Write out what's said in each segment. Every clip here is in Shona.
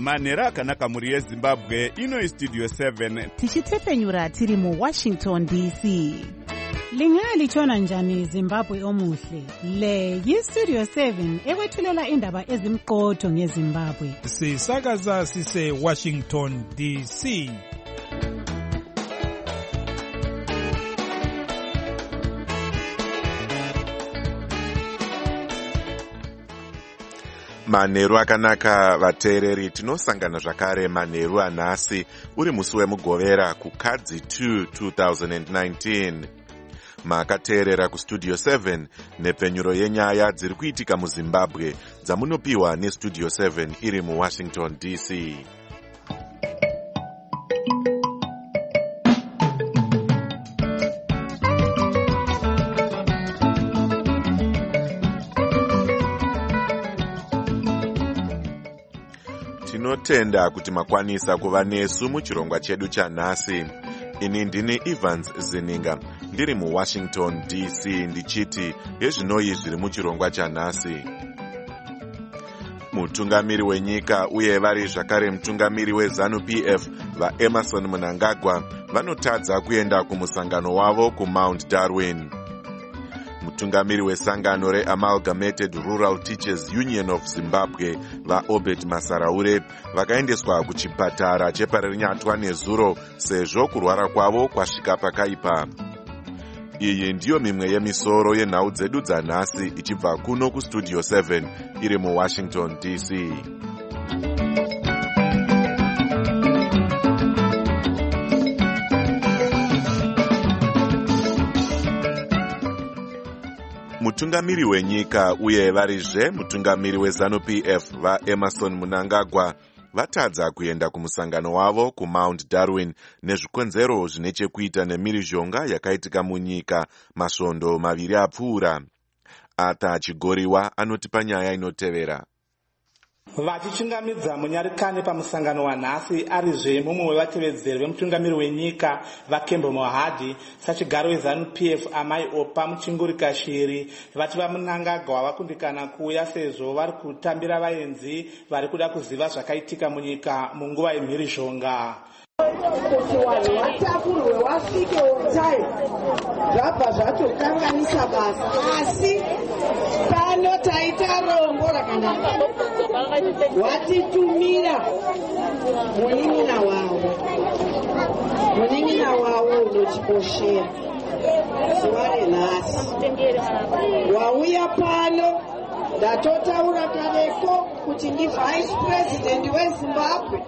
manhero akanaka mhuri yezimbabwe. Ino Studio 7 tichitefenyura tiri muWashington DC. Lingalitshona njani Zimbabwe omuhle? Le yiStudio 7 ekwethulela indaba ezimqotho ngeZimbabwe. Sisakaza sise Washington DC. Manheru akanaka vateereri, tinosangana zvakare manheru anhasi uri musi wemugovera kuKadzi 2 2019. Makateerera kuStudio 7 nepfenyuro yenyaya dziri kuitika muZimbabwe dzamunopiwa neStudio 7 iri muWashington DC. Tinotenda kuti makwanisa kuva nesu muchirongwa chedu chanhasi. Ini ndini Evans Zininga, ndiri muWashington DC ndichiti yezvinoi zviri muchirongwa chanhasi. Mutungamiri wenyika uye vari zvakare mutungamiri weZANU-PF vaEmerson Mnangagwa vanotadza kuenda kumusangano wavo kuMount Darwin. Mutungamiri wesangano reAmalgamated Rural Teachers Union of Zimbabwe vaObert Masaraure vakaendeswa kuchipatara cheParinyatwa nezuro sezvo kurwara kwavo kwasvika pakaipa. Iyi ndiyo mimwe yemisoro yenhau dzedu dzanhasi ichibva kuno kuStudio 7 iri muWashington DC. Mutungamiri wenyika uye varizve mutungamiri weZANU-PF vaEmerson Mnangagwa vatadza kuenda kumusangano wavo kuMount Darwin nezvikonzero zvine chekuita nemhirizhonga yakaitika munyika masvondo maviri apfuura. Ata Chigoriwa anotipa nyaya inotevera. Vachichingamidza munyarikane pamusangano wanhasi arizve mumwe wevatevedzeri vemutungamiri wenyika vaKembo Mohadi sachigaro weZANU-PF Amai Opa Muchingurika Shiri vati vaMnangagwa vakundikana kuuya sezvo vari kutambira vaenzi vari kuda kuziva zvakaitika munyika munguva yemhirizhonga. Kuti vanhu vatakurwe vasvike otai zvabva zvatokanganisa basa, asi pano taita rongo rakanaka watitumira munin'ina wavo unochikoshera zuva renhasi wauya pano. Ndatotaura kareko kuti ndiVice President weZimbabwe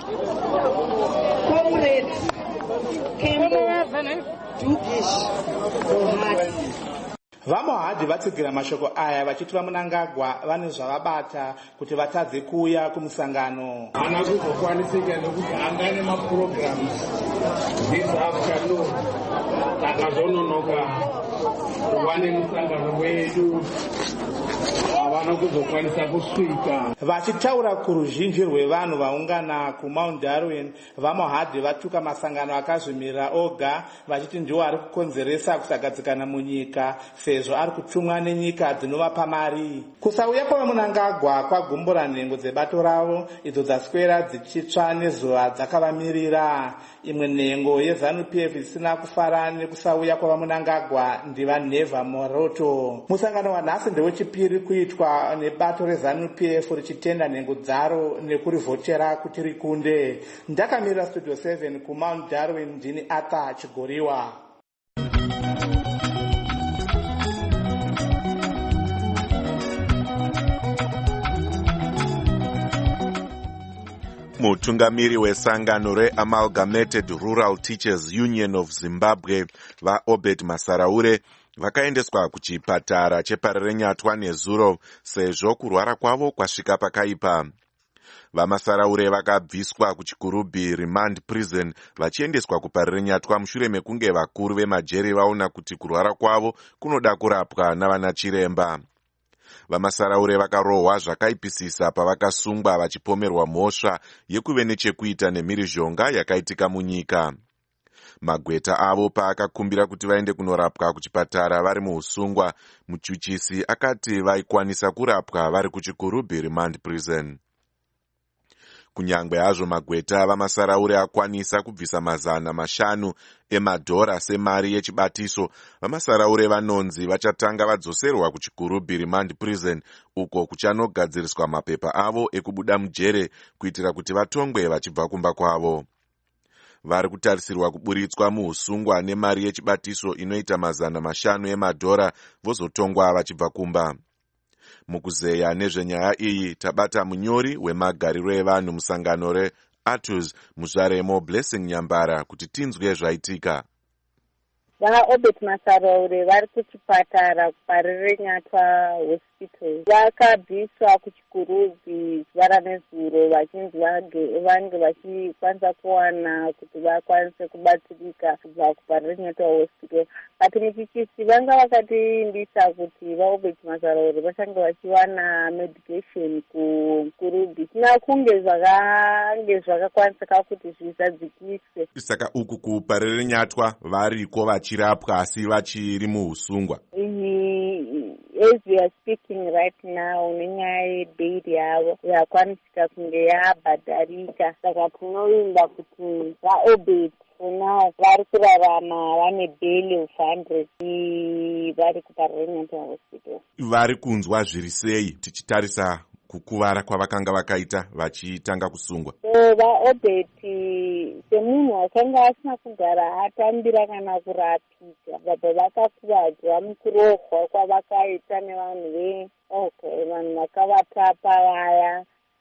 Comrade Kembo Dugish Mohadi. VaMohadi vatsigira mashoko aya vachiti vaMnangagwa vane zvavabata kuti vatadze kuuya kumusangano. Hana kuzokwanisika nekuti angane maprograms this afternoon takazononoka kuva nemusangano wedu havana kuzokwanisa kusvika. Vachitaura kuruzhinji rwevanhu vaungana kuMount Darwin, vaMohadi vatuka masangano akazvimirira oga vachiti ndiwo ari kukonzeresa kusagadzikana munyika sezvo ari kutumwa nenyika dzinovapa mari. Kusauya kwavaMnangagwa kwagumbura nhengo dzebato ravo idzo dzaswera dzichitsva nezuva dzakavamirira. Imwe nhengo yeZANU-PF isina kufara nekusauya kwavaMnangagwa ndivaNeva Moroto. Musangano wanhasi ndewechipiri kuitwa nebato reZANU-PF richitenda nhengo dzaro nekurivhotera kuti rikunde. Ndakamirira Studio 7 kuMount Darwin, ndini Ata Chigoriwa. Mutungamiri wesangano reAmalgamated Rural Teachers Union of Zimbabwe vaObert Masaraure vakaendeswa kuchipatara cheParinyatwa nezuro sezvo kurwara kwavo kwasvika pakaipa. VaMasaraure vakabviswa kuchikurubhi Remand Prison vachiendeswa kuParinyatwa mushure mekunge vakuru vemajeri vaona kuti kurwara kwavo kunoda kurapwa navana chiremba. VaMasaraure vakarohwa zvakaipisisa pavakasungwa vachipomerwa mhosva yekuve nechekuita nemhirizhonga yakaitika munyika. Magweta avo paakakumbira kuti vaende kunorapwa kuchipatara vari muusungwa, muchuchisi akati vaikwanisa kurapwa vari kuchikurubhi Remand Prison. Kunyangwe hazvo magweta vamasaraure akwanisa kubvisa $500 emadhora semari yechibatiso, vamasaraure vanonzi vachatanga vadzoserwa kuchigurubhi remand prison uko kuchanogadziriswa mapepa avo ekubuda mujere kuitira kuti vatongwe vachibva kumba kwavo. Vari kutarisirwa kuburitswa muusungwa nemari yechibatiso inoita $500 emadhora vozotongwa vachibva kumba. Mukuzeya nezvenyaya iyi tabata munyori wemagariro evanhu musangano reATUS Muzvaremo Blessing Nyambara kuti tinzwe zvaitika. VaObert Masaraure vari kuchipatara kuParirenyatwa hospital. Vakabviswa kuchigurubhi zuva ranezuro vachinzi vange vachikwanisa kuwana kuti vakwanise kubatsirika kubva kuParirenyatwa hospital. Ati muchichisi vanga vakatiimbisa kuti vaObert Masaraure vachange vachiwana medication kugurubhi. Tina kunge zvakange zvakakwanisika kuti zvisadzikise. Saka uku kuParirenyatwa variko vachirapwa asi vachiri muusungwa. As we are speaking right now, nenyaya yebeiri yavo yakwanisika kunge yabhadharika. Saka tinoimba kuti vaObert now vari kurarama vane bhail of 100 vari kuParirenyatwa hospital. Vari kunzwa zviri sei tichitarisa kukuvara kwavakanga vakaita vachitanga kusungwa? VaObert semunhu akanga asina kugara atambira kana kurapika, baba vakakuvadzwa mukurohwa kwavakaita nevanhu vanhu vakavatapa vaya.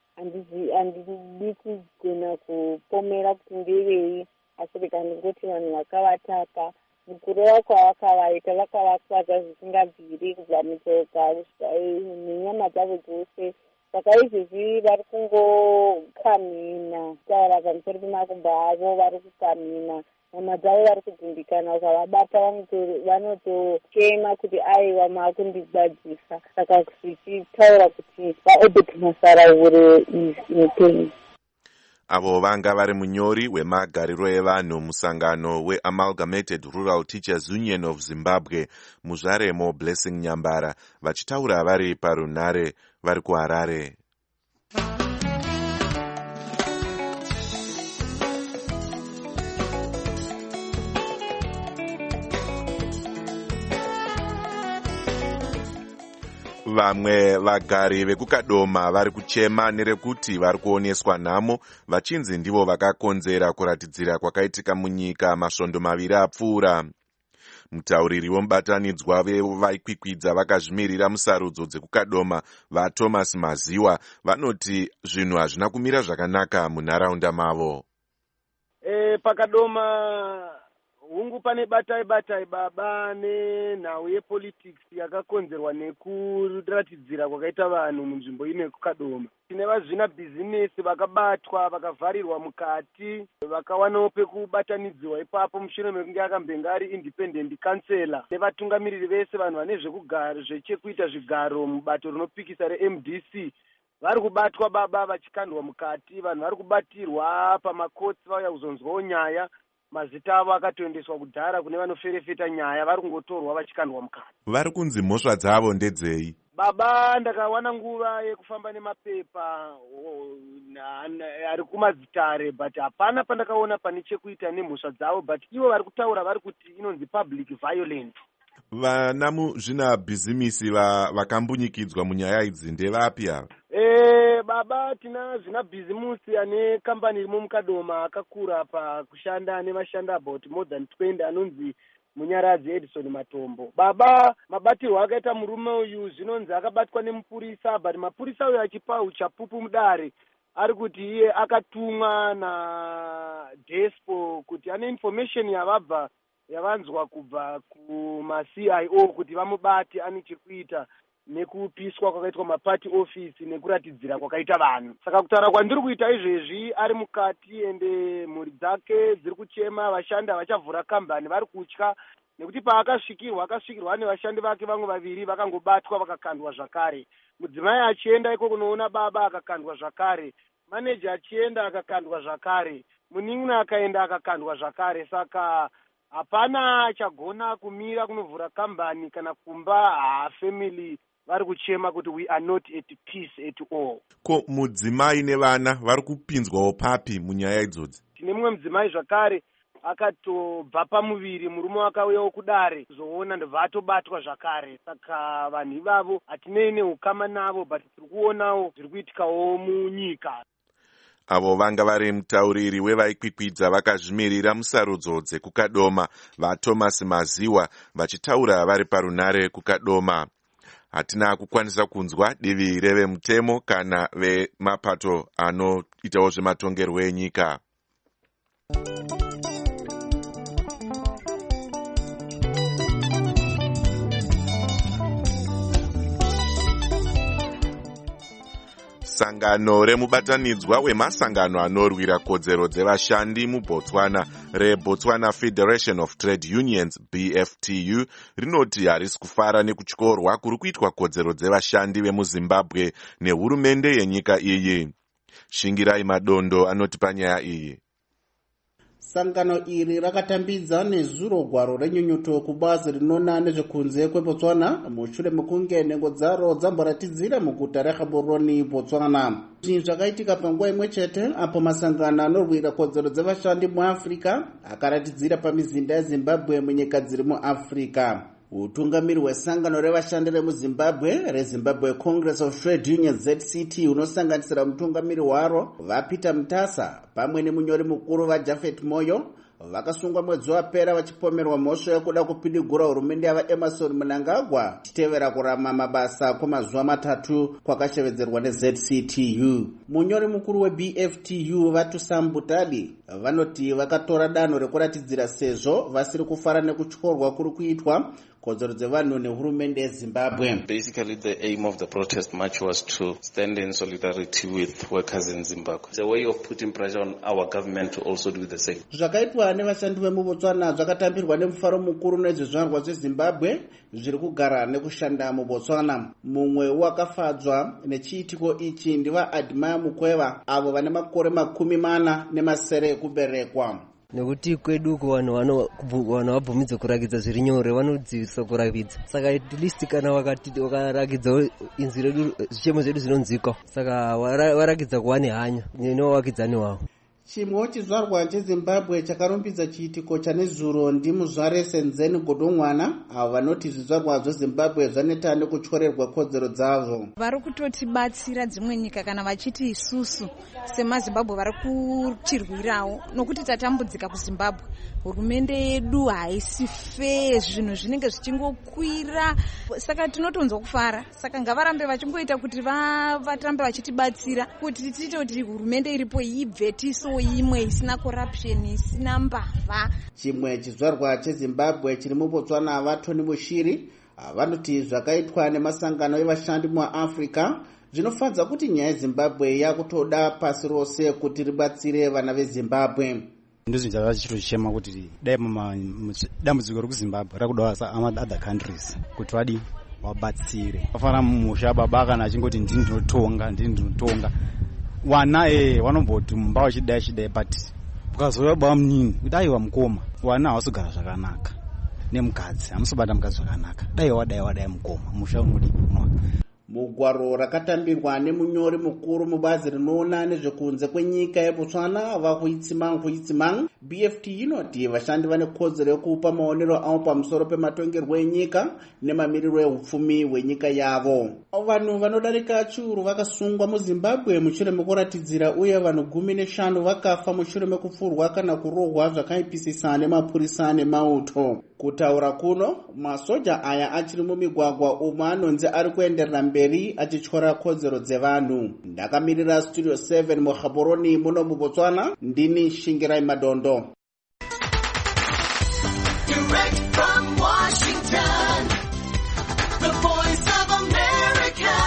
Handidi kugona kupomera kuti ndevei, asi ndikandingoti vanhu vakavatapa. Mukurohwa kwavakavaita vakavakuvadza zvisingabviri kubva mutsoka kusvika nenyama dzavo dzose. Saka izvezvi vari kungokamhina kutaura pamusoro pemakumbo avo, vari kukamhina, nyama dzavo vari kudzimbikana. Ukavabata vanotochema kuti aiwa maakundigadzisa. Saka zvichitaura kuti vaObert Masaraure is in pain. Avo vanga vari munyori wemagariro evanhu musangano weAmalgamated Rural Teachers Union of Zimbabwe Muzvaremo Blessing Nyambara vachitaura vari parunhare vari kuHarare. Vamwe vagari vekukadoma vari kuchema nerekuti vari kuoneswa nhamo vachinzi ndivo vakakonzera kuratidzira kwakaitika munyika masvondo 2 apfuura. Mutauriri womubatanidzwa vaikwikwidza vakazvimirira musarudzo dzekukadoma vaThomas Maziwa vanoti zvinhu hazvina kumira zvakanaka munharaunda mavo. Pakadoma hungu pane batai baba nenhau yepolitics yakakonzerwa nekuratidzira kwakaita vanhu munzvimbo ino yekukadoma. Tine vazvina bhizinesi vakabatwa vakavharirwa mukati, vakawanawo pekubatanidziwa ipapo mushure mekunge akambenga ari independent councillor nevatungamiriri vese vanhu vane zvechekuita zvigaro mubato rinopikisa reMDC. Vari kubatwa baba vachikandwa mukati, vanhu vari kubatirwa pamakotsi vauya kuzonzwawo nyaya. Mazita avo akatoendeswa kudhara kune vanoferefeta nyaya, vari kungotorwa vachikandwa mukati. Vari kunzi mhosva dzavo ndedzei? Baba ndakawana nguva yekufamba nemapepa ari kumadzitare, but hapana pandakaona pane chekuita nemhosva dzavo, but ivo vari kutaura vari kuti inonzi public violence. Vana muzvina bhizimisi vakambunyikidzwa munyaya idzi ndevapi ava? Baba tina zvina bhizimusi ane kambani rimo mukadoma akakura pakushanda nevashanda about more than 20 anonzi Munyaradzi Edison Matombo. Baba mabatirwo akaita murume uyu zvinonzi akabatwa nemupurisa, but mapurisa uyu achipa uchapupu mudare ari kuti iye akatumwa naDespo kuti ane information yavanzwa kubva kuma-CIO kuti vamubati ane chekuita nekupiswa kwakaitwa mapati office nekuratidzira kwakaita vanhu. Saka kutaura kwandiri kuita izvezvi ari mukati ende mhuri dzake dziri kuchema, vashandi havachavhura kambani vari kutya nekuti akasvikirwa nevashandi vake vamwe vaviri vakangobatwa vakakandwa zvakare. Mudzimai achienda iko kunoona baba akakandwa zvakare, maneja achienda akakandwa zvakare, munin'ina akaenda akakandwa zvakare. Saka hapana achagona kumira kunovhura kambani kana kumba family vari kuchema kuti we are not at peace at all. Ko mudzimai nevana vari kupinzwawo papi munyaya idzodzi? Tine mumwe mudzimai zvakare akatobva pamuviri, murume wakauyawo kudare kuzoona ndobva atobatwa zvakare. Saka vanhu ivavo hatinei neukama navo, but tiri kuonawo zviri kuitikawo munyika. Avo vanga vari mutauriri wevaikwikwidza vakazvimirira musarudzo dzekukadoma vaThomas Maziwa vachitaura vari parunare kukadoma. Hatina kukwanisa kunzwa divi revemutemo kana vemapato anoitawo zvematongerwo enyika. Sangano remubatanidzwa wemasangano anorwira kodzero dzevashandi muBotswana reBotswana Federation of Trade Unions BFTU rinoti harisi kufara nekutyorwa kuri kuitwa kodzero dzevashandi vemuZimbabwe nehurumende yenyika iyi. Shingirai Madondo anoti panyaya iyi. Sangano iri rakatambidza nezuro gwaro renyunyuto kubazi rinoona nezvekunze kweBotswana mushure mekunge nhengo dzaro dzamboratidzira muguta reGaborone, Botswana. Zvinhu zvakaitika panguva imwe chete apo masangano anorwira kodzero dzevashandi muAfrica akaratidzira pamizinda yeZimbabwe munyika dziri muAfrica. Utungamiri hwesangano revashandi remuZimbabwe reZimbabwe Congress of Trade Unions ZCT unosanganisira mutungamiri waro vaPeter Mutasa pamwe nemunyori mukuru vaJafet Moyo vakasungwa mwedzi wapera vachipomerwa mhosva yekuda kupindigura hurumende yavaEmerson Mnangagwa chitevera kurama mabasa kwemazuva 3 kwakashevedzerwa neZCTU. Munyori mukuru weBFTU vaTusambutadi vanoti vakatora danho rekuratidzira sezvo vasiri kufara nekutyorwa kuri kuitwa kodzero dzevanhu nehurumende yeZimbabwe. Basically, the aim of the protest march was to stand in solidarity with workers in Zimbabwe. It's a way of putting pressure on our government to also do the same. Zvakaitwa nevashandi vemuBotswana zvakatambirwa nemufaro mukuru nezvizvarwa zveZimbabwe zviri kugara nekushanda muBotswana. Mumwe wakafadzwa nechiitiko ichi ndiva Admire Mukweva avo vane makore 40 ekuberekwa. Nekuti kwedu vanhu vabvumidza kurakidza zviri nyore vanodzivisa kurakidza, saka at least kana vakarakidza inzwi redu zvichemo zvedu zvinonzwika, saka varakidza kuva nehanya newavakidzani wavo. Chimwewo chizvarwa cheZimbabwe chakarumbidza chiitiko chanezuro ndimuzvare Senzeni Godongwana avo vanoti zvizvarwa zveZimbabwe zvaneta nekutyorerwa kodzero dzavo. Vari kutotibatsira dzimwe nyika kana vachiti isusu semaZimbabwe vari kuchirwirawo nokuti tatambudzika kuZimbabwe. Hurumende yedu haisi fair, zvinhu zvinenge zvichingokwira, saka tinotonzwa kufara. Saka ngavarambe vachingoita kuti vatambe vachitibatsira kuti tiite kuti hurumende iripo ibve tiso imwe isina corruption, isina mbavha. Chimwe chizvarwa cheZimbabwe chiri muBotswana vaToni Mushiri vanoti zvakaitwa nemasangano evashandi muAfrica zvinofadza kuti nyaya yeZimbabwe yakutoda pasi rose kuti ribatsire vana veZimbabwe. Ndizvo zvava chichema kuti dai dambudziko rekuZimbabwe rakudawo other countries kuti vadi vabatsire. Vafana musha baba kana achingoti ndinotonga wana vanomboti mumba wachidai but ukazouya baba munini kuti aiwa mukoma wana havasogara zvakanaka nemukadzi hamusobata mukadzi zvakanaka, dai wadai mukoma musha unodi kunwa. Mugwaro rakatambirwa nemunyori mukuru mubazi rinoona nezvekunze kwenyika yeBotswana vakuitsimang BFT inoti vashandi vane kodzero yekupa maonero avo pamusoro pematongerwo enyika nemamiriro ehupfumi hwenyika yavo. Vanhu vanodarika chiuru vakasungwa muZimbabwe mushure mekuratidzira uye vanhu 15 vakafa mushure mekupfurwa kana kurohwa zvakaipisisa nemapurisa nemauto. Kutaura kuno masoja aya achiri mumigwagwa umwe anonzi ari kuenderera mberi achityora kodzero dzevanhu. Ndakamirira Studio 7 muGaborone muno muBotswana, ndini Shingirai Madondo. Direct from Washington, the voice of America,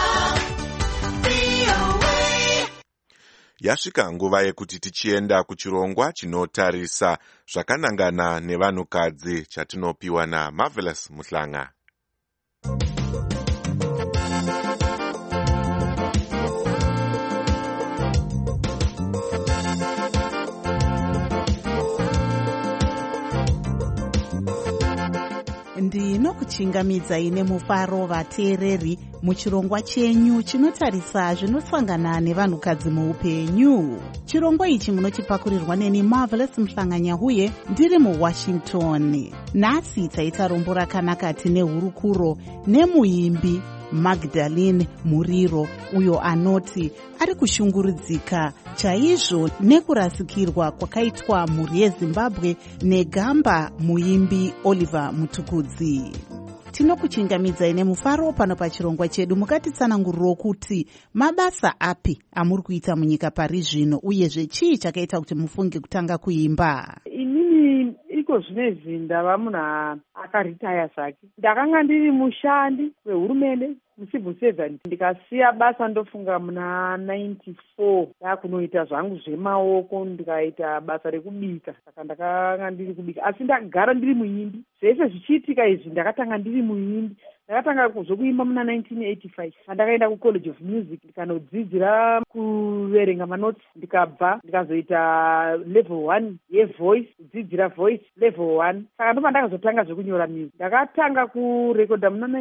VOA. Yasvika nguva yekuti tichienda kuchirongwa chinotarisa zvakanangana nevanhukadzi chatinopiwa naMarvelous Muhlanga. Ndinokuchingamidza ine mufaro vateereri muchirongwa chenyu chinotarisa zvinosangana nevanhukadzi muupenyu. Chirongwa ichi munochipakurirwa neni Marvelous Mhlanganyahuye ndiri muWashington. Nhasi taita rombo rakanaka tine hurukuro nemuimbi Magdalene Muriro, uyo anoti ari kushungurudzika chaizvo nekurasikirwa kwakaitwa mhuri yeZimbabwe negamba muimbi Oliver Mutukudzi. Tinokuchingamidzai nemufaro pano pachirongwa chedu, mukatitsananguriro kuti mabasa api amuri kuita munyika pari zvino, uyezve chii chakaita kuti mufunge kutanga kuimba? Inini iko zvinezvi ndava munhu akaritaya zvake. Ndakanga ndiri mushandi wehurumende mucivil servant, ndikasiya basa ndofunga muna 94 ndakunoita zvangu zvemaoko, ndikaita basa rekubika. Saka ndakanga ndiri kubika, asi ndakagara ndiri muimbi. Zvese zvichiitika izvi ndakatanga ndiri muimbi. Ndakatanga kuzokuimba muna 1985 pandakaenda kuCollege of Music ndikanodzidzira kuverenga manotsi, ndikabva ndikazoita level 1 yevoice, kudzidzira voice level 1. Saka ndo pandakazotanga zvekunyora music. Ndakatanga kurekodha muna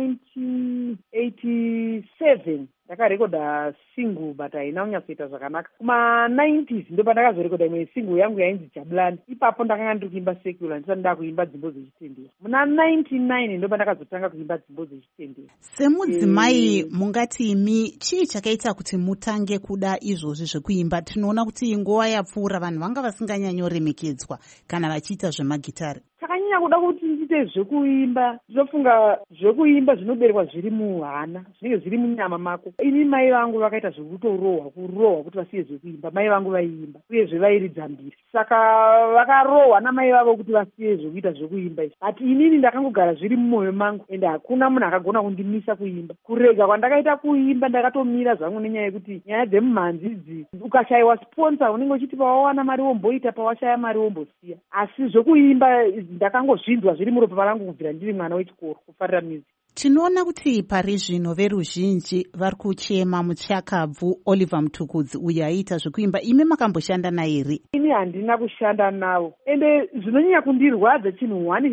1987 ndakarekodha single but haina kunyatsoita zvakanaka. Kuma 90s ndo pandakazorekodha imwe single yangu yainzi Jabulani. Ipapo ndakanga ndiri kuimba secular, ndisati ndakuimba dzimbo dzechitendero. Muna 99 ndo pandakazotanga kuimba dzimbo dzechitendero. Semudzimai mungati imi chii chakaita kuti mutange kuda izvozvi zvekuimba? Tinoona kuti nguva yapfuura vanhu vanga vasinganyanyoremekedzwa kana vachiita zvemagitari. Takanyanya kuda kuti ndiite zvekuimba, ndinofunga zvekuimba zvinoberekwa zviri muhana, zvinenge zviri munyama mako. Ini mai vangu vakaita zvekutorohwa, kurohwa kuti vasiye zvekuimba. Mai vangu vaiimba uyezve vairidza mbiri, saka vakarohwa namai vavo kuti vasiye zvekuita zvekuimba izvi. But inini ndakangogara zviri mumwoyo mangu, ende hakuna munhu akagona kundimisa kuimba. Kurega kwandakaita kuimba ndakatomira zvangu nenyaya yekuti nyaya dzemumhanzi idzi, ukashayiwa sponsor unenge uchiti pawawana mari womboita, pawashaya mari wombosiya. Asi zvekuimba ndakangozvinzwa zviri muropa rangu kubvira ndiri mwana wechikoro, kufarira music. Tinoona kuti pari zvino veruzhinji vari kuchema muchakabvu Oliver Mutukudzi uyo aiita zvekuimba. Imi makamboshanda naye here? Ini handina kushanda navo, ende zvinonyanya kundirwadza chinhu wani,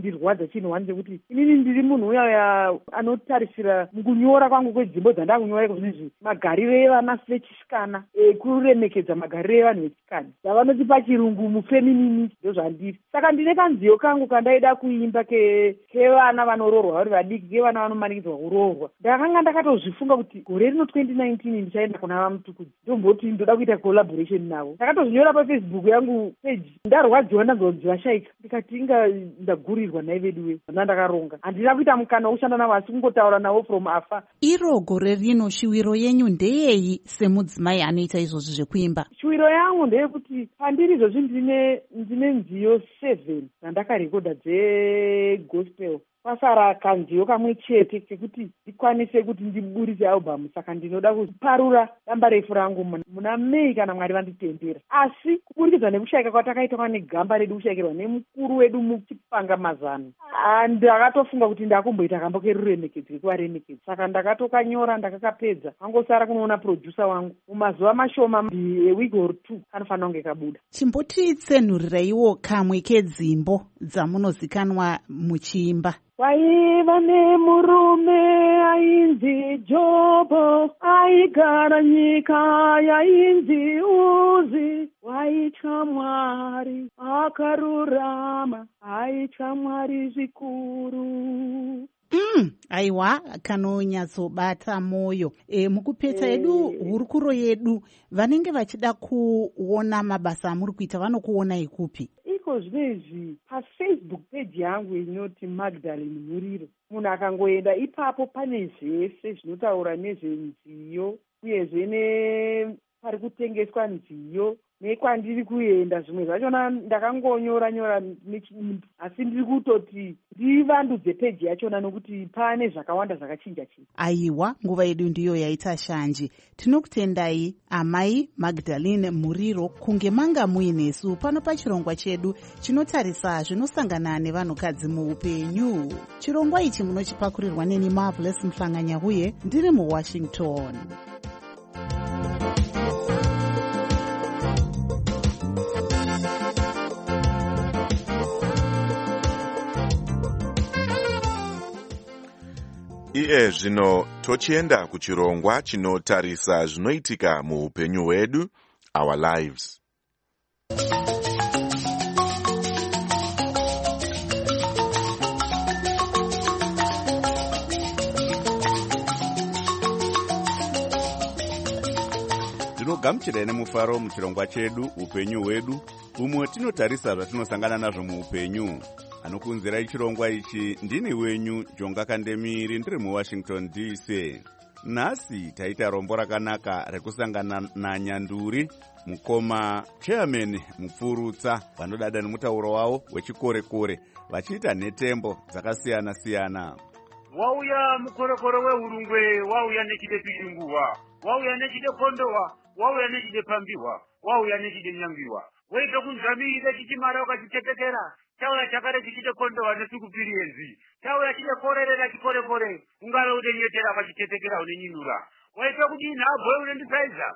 chekuti inini ndiri munhu uya anotarisira mukunyora kwangu kwedzimbo dzandakunyora kuzvizvi magariro evana vechisikana, kuremekedza magariro evanhu vechisikana, dzavanoti pachirungu mufeminini, ndozvandiri. Saka ndine kanziyo kangu kandaida kuimba kevana vanororwa vari vadiki, kevana vanomanikidzwa kuroorwa. Ndakanga ndakatozvifunga kuti gore rino 2019 ndichaenda kuna vaMutukudzi ndomboti ndoda kuita collaboration navo. Ndakatozvinyora paFacebook yangu page, ndarwadziwa ndazonzi vashaika, ndikati inga ndagurirwa nai vedu we ndakaronga. Handina kuita mukana wokushanda navo, asi kungotaura navo from afar. Iro gore rino shiwiro yenyu ndeyeyi semudzimai anoita izvozvi zvekuimba? Shiwiro yangu ndeyekuti pandiri izvozvi ndine nziyo 7 dzandakarekodha dzegospel. Pasara kanziyo kamwe chete kekuti ndikwanise kuti ndiburitse album. Saka ndinoda kuparura damba refu rangu muna Mei kana Mwari vanditendera. Asi kuburikidza nekushayika kwatakaitwa negamba redu kushayikirwa nemukuru wedu muchipanga mazano, ndakatofunga kuti ndakumboita kambo keruremekedzi kekuvaremekedza. Saka ndakatokanyora ndakakapedza, angosara kunoona producer wangu mumazuva mashoma, week or 2 kanofanira kunge kabuda. Chimbotitsenhuriraiwo kamwe kedzimbo dzamunozikanwa muchiimba. Waiva nemurume ainzi Jobho, aigara nyika yainzi Uzi. Waitya Mwari akarurama, aitya Mwari zvikuru. Aiwa, kanonyatsobata moyo. Mukupedza yedu hurukuro yedu, vanenge vachida kuona mabasa amuri kuita vanokuonai kupi? Iko zvinezvi paFacebook page yangu inoti Magdalene Muriro. Munhu akangoenda ipapo pane zvese zvinotaura nezvenziyo, uyezve pari kutengeswa nziyo nekwandiri kuenda. Zvimwe zvachona ndakangonyora nechidimbu, asi ndiri kutoti ndivandudze peji yachona nokuti pane zvakawanda zvakachinja. Aiwa, nguva yedu ndiyo yaita shanje. Tinokutendai amai Magdalene Muriro kunge manga muinesu pano pachirongwa chedu chinotarisa zvinosangana nevanhukadzi muupenyu. Chirongwa ichi munochipakurirwa neni Marvelous Mhlanganyahuye ndiri muWashington. iye zvino tochienda kuchirongwa chinotarisa zvinoitika muupenyu hwedu, our lives. Tinogamuchirai nemufaro muchirongwa chedu upenyu hwedu, umwe tinotarisa zvatinosangana nazvo muupenyu. Anokunzirai chirongwa ichi ndini wenyu Jonga Kandemiri, ndiri muWashington DC. Nhasi taita rombo rakanaka rekusangana naNyanduri, mukoma chairman mupfurutsa, vanodada nemutauro wavo wechikore-kore, vachiita nhetembo dzakasiyana-siyana. Wauya mukorekore weurungwe, wauya nechide pichunguwa, wauya nechide kondowa, wauya nechide pambiwa, wauya nechide nyangiwa. Weito kunzamire chichimara ukachitetekera, chauya chakare chichide kondowa nesukupirienzi, chauya chide korerera chikore-kore, ungave unenyetera pachitetekera unenyinura. Waito kudini abhoye unendisaiza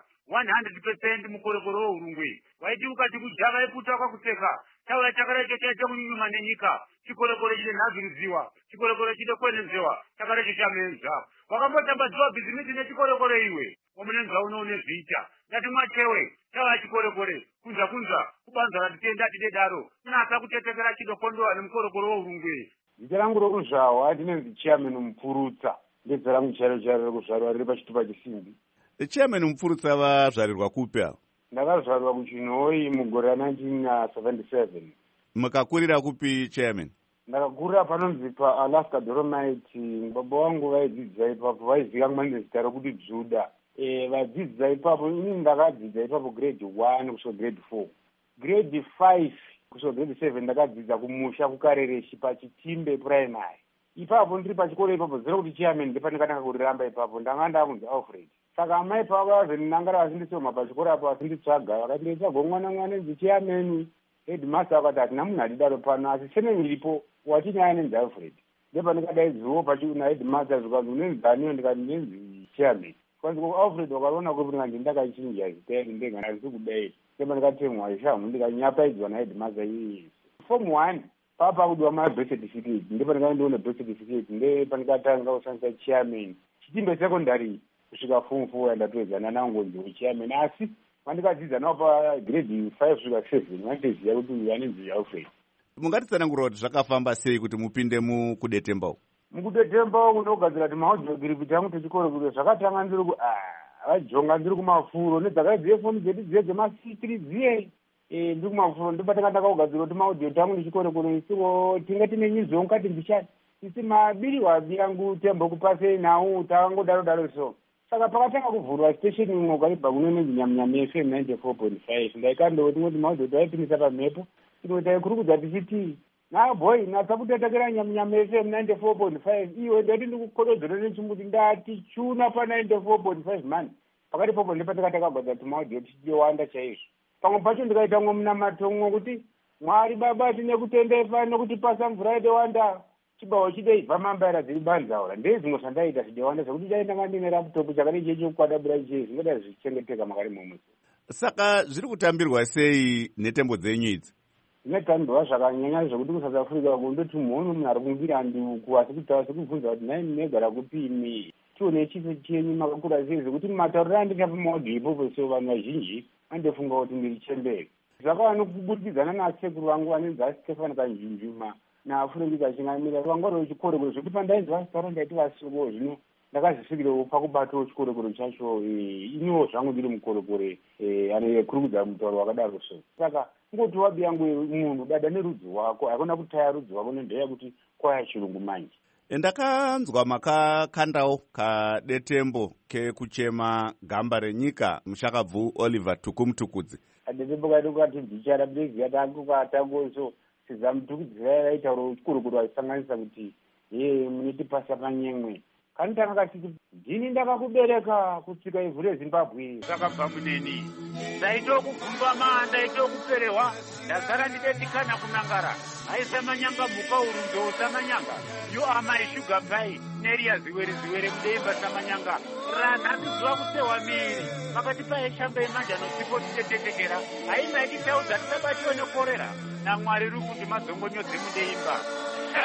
100% mukorekore weurungwe. Waiti ukati kujava iputa kwakuteka, chauya chakare chochaita kunyunyuma nenyika, chikorekore chide nhazviruziwa, chikorekore chide kwenezewa, chakare chochameza. Wakambotambadziwa bhizimisi nechikorekore iwe, omunenza unoone zviita. Ngati mwachewe, chauya chikorekore, kunza, kubanza ratitenda tide daro, nasa kutetekera chidokondowa nemukorekore weurungwe. Zita rangu rokuzvarwa ndinonzi chairman mupfurutsa, ndedza rangu charo rekuzvarwa riri pachitupa chesimbi. Chairman mupfurutsa vazvarirwa kupi? Ndakazvarwa kuChinhoyi mugore ra1977. Mukakurira kupi chairman? Ndakakurira panonzi paAlaska Dolomite. Baba wangu vaidzidza ipapo, vaiziva kumane zita rokuti Juda. Vadzidza ipapo, ini ndakadzidza ipapo grade 1 kusvika grade 4. Grade 5 kusvika grade 7 ndakadzidza kumusha kukarereshi pachitimbe primary. Ipapo ndiri pachikoro ipapo zero kuti chairman ndepandakatanga kuriramba ipapo, ndanga ndakunzi Alfred. Saka amai pavo vazondinangara vachindisoma pachikoro apo vachinditsvaga, vakanditsvaga mwana nzi chairman. Headmaster akati hatina munhu adidaro pano, asi sene ndiripo wachinyaya nenzi Alfred. Ndepandikadaidziwo pachina headmaster zvikanzi unenzi aniyo, ndikati ndinenzi chairman. Kwanzi Alfred wakaona kuti ndikati ndakachinja zita iri ndengana risi kudai. Ndepandikatemwa ishamu ndikanyapaidzwa naheadmaster iyi. Form 1 papa kudiwa ma birth certificate, ndepandikaendawo birth certificate, ndepandikatanga kushandisa chairman. Chitimbe secondary kusvika form 4 ndatowedzana nangu ndi chairman, asi vandikadzidza nawo pagrade 5 kusvika 7 vandiziva kuti anenzi Alfred. Mungatitsanangura kuti zvakafamba sei kuti mupinde mukudetembawo? Mukudetembawo kunogadzira kuti maudhiogiripiti angu techikoro kuti zvakatanga ndiri vajonga ndiri kumafuro nedzakaidziye foni dzedu dziye dzema-C3 dziye ndiri kumafuro, ndopatanga ndakagadzira kuti maudhio tangu ndichikoro kuti isiwo tinge tine nyizvo ngati mbichani isi mabiri wabi yangu tembo kupasei nawo tangodaro so. Saka pakatanga kuvhurwa station imwe kwaibva kunonenzi Nyamnyama FM 94.5 ndaikandoti kuti maudhio taipinisa pamhepo imwe taikurukudza tichiti boy natsakutetekera Nyamnyama FM 94.5 iwe ndati ndikukododzera nechimbuti ndati chuna pa 94.5 man. Pakati popo ndepandakatakagwadza kuti maudhio tichiwanda chaizvo. Pamwe pacho ndikaitamwe munamatomwe kuti Mwari Baba tine kutendefa nokutipasa mvura yedewanda, chibawo chideibva mambaira dziri banzaura. Ndezvimwe zvandaita zvidewanda zvokuti chaenda ndine laptop chakati checho kwadabura iche zvingoda zvichengeteka makari momusi. Saka zviri kutambirwa sei nhetembo dzenyu idzi? Zvinotambirwa zvakanyanya zvokuti kuSouth Africa kundoti munhu ari kumbira nduku asi kutaura sekubvunza kuti nai munogara kupini, tione chiso chenyu makakura sei, zvokuti matauriro andita pamaudhio ipopo so vanhu vazhinji andofunga kuti ndiri chembere. Zvakava nokuburikidzana nasekuru vangu anenzi aStefan Kanjunjuma naFurengika achingamira vangwari vechikorekore zvokuti pandainzwa zita ndaiti vasoko zvino ndakazvifikirewo pakubatawo chikorekore chacho iniwo zvangu ndiri mukorekore anokurukudza mutauro wakadaro so. Saka ngoti wabi yangu munhu dada nerudzi wako hakuna kutaya rudzi wako nendeya kuti kwaya chirungu manje. Ndakanzwa makakandawo kadetembo kekuchema gamba renyika mushakabvu Oliver Tukumtukudzi. Adetembo kati kati ndichara bezi atakukatangoso sizamutukudzi vaitauro chikurukuru vachisanganisa kuti munotipasa panyemwe. Kanitanga katiti ndini ndakakubereka kusvika ivhu reZimbabwe. Zvakabva muneni. Ndaitokugumba ndaitokuperehwa, ndagara ndidetikana kunangara. Aisamanyanga mhuka urunzo samanyanga. You are my sugar pie. Neria ziwere mudeimba samanyanga. Ranhamidzwa kusewa miri. Pakati paeshamba emanja nosipo titetetekera. Haina ichitaudza tisabatiwe nekorera. naMwari ruri kuti mazongonyodze mudeimba.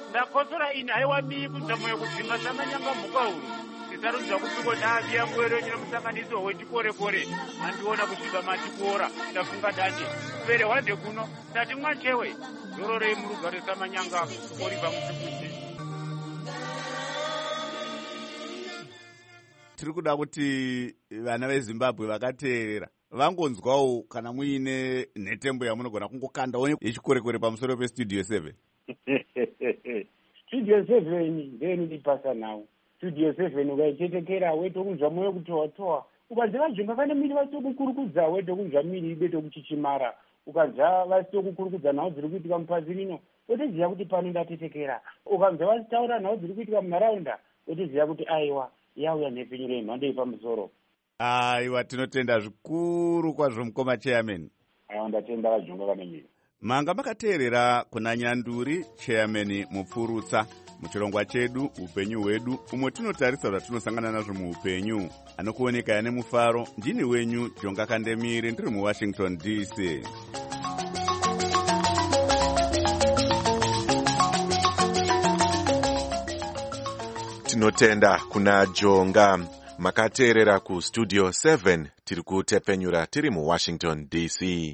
ndakosora ini haiwa mii kuzamo yekudzima samanyanga mhuka huru tisarudza kupiko naavi yangu ero nyina musanganiso wechikore-kore andiona kusvika matikuora ndafunga dande pere hwande kuno ndati mwachewe zororei murugare samanyanga oriva musikuzi. tiri kuda kuti vana vezimbabwe vakateerera vangonzwawo kana muine nhetembo yamunogona kungokandawo yechikore-kore pamusoro pestudio 7. Studio 7 ndenipasa nawo. Studio 7 ukaichetekera wetokunzwa moyo kutohwa-tohwa. Ukanzwa vajomba vane miri vasitokukurukudza wetokunzwa miri betokuchichimara. Ukanzwa vasitokukurukudza nhau dziri kuitika mupazi rino wotoziva kuti pano ndatetekera. Ukanzwa vasitaura nhau dziri kuitika munharaunda wotoziva kuti aiwa yauya nhepfenyuro yemhando yepamusoro. Aiwa, tinotenda zvikuru kwazvo mukoma chairman. Aiwa, ndatenda vajomba vane miri. Manga makateerera kuna Nyanduri chairman mupfurutsa muchirongwa chedu upenyu hwedu umwe tinotarisa zvatinosangana nazvo muupenyu. Anokuoneka ane mufaro ndini wenyu Jonga Kandemire ndiri muWashington DC. Tinotenda kuna Jonga. Makateerera ku Studio 7 tiri kutepenyura tiri muWashington DC.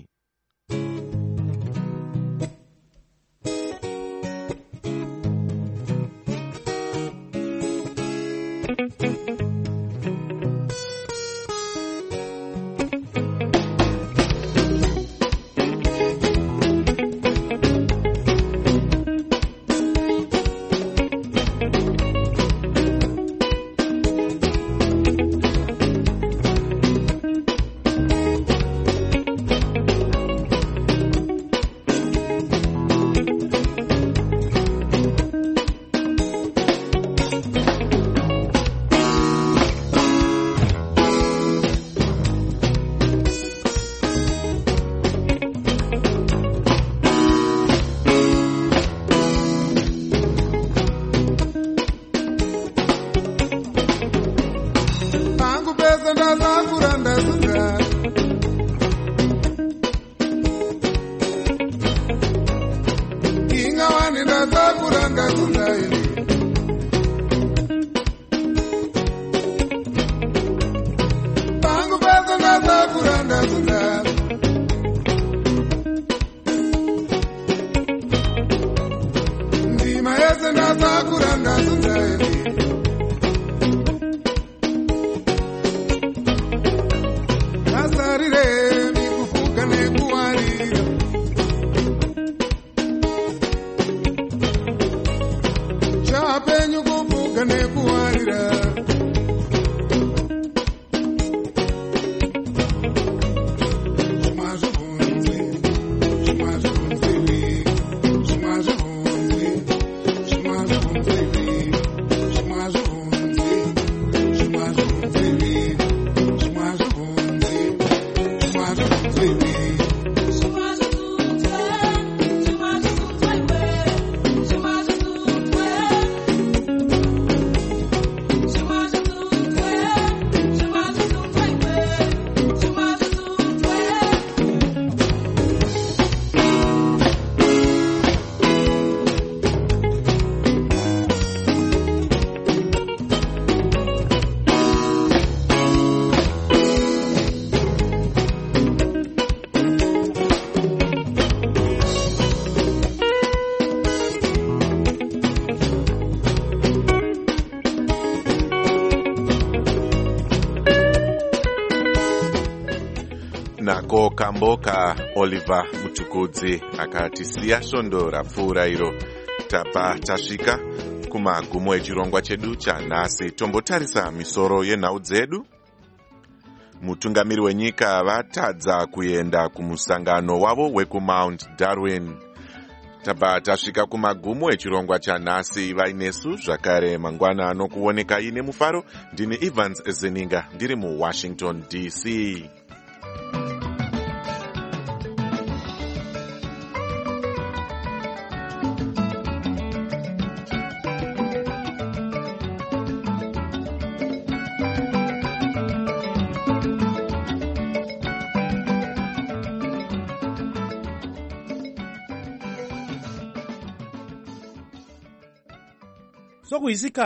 Nako kamboka Oliver Mutukudzi akatisiya svondo rapfuura iro. Tapa tasvika kumagumo echirongwa chedu chanhasi. Tombotarisa misoro yenhau dzedu. Mutungamiri wenyika vatadza kuenda kumusangano wavo wekumount Darwin. Tapa tasvika kumagumo echirongwa chanhasi. Vainesu zvakare mangwana anokuoneka ine mufaro. Ndini Evans Zeninga ndiri muWashington DC. kuizika